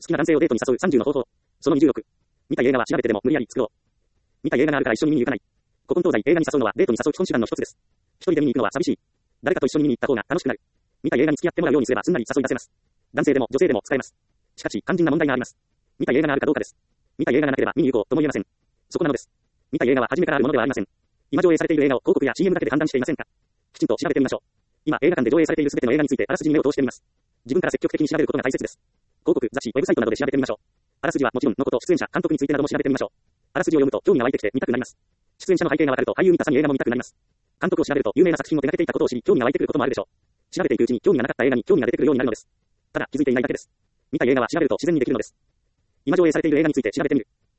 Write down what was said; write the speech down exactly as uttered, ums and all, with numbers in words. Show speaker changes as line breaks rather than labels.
きな男性をデートに誘うさんじゅうの方法。そのにじゅうろく。見たい映画は調べてでも無理やり作ろう。見たい映画があるから一緒に見に行かない。古今東西映画に誘うのはデートに誘う基本手段の一つです。一人で見に行くのは寂しい。誰かと一緒に見に行った方が楽しくなる。見たい映画に付き合ってもらうようにすればすんなり誘い出せます。男性でも女性でも使えます。しかし肝心な問題があります。見たい映画があるかどうかです。見たい映画がなければ見に行こうとも言えません。そこなのです。見たい映画は初めからあるものではありません。今上映されている映画を広告や シーエム だけで判断していませんか？きちんと調べてみましょう。今映画館で上映されているすべての映画についてあらすじに目を通してみます。自分から積極的に調べることが大切です。広告、雑誌、ウェブサイトなどで調べてみましょう。あらすじはもちろんのこと、出演者、監督についてなども調べてみましょう。あらすじを読むと興味が湧いてきて見たくなります。出演者の背景がわかると俳優見たさに映画も見たくなります。監督を調べると有名な作品を手掛けていたことを知り興味が湧いてくることもあるでしょう。調べていくうちに興味がなかった映画に興味が出てくるようになるのです。ただ気づいていないだけです。見たい映画は調べると自然にできるのです。今上映されている映画について調べてみる。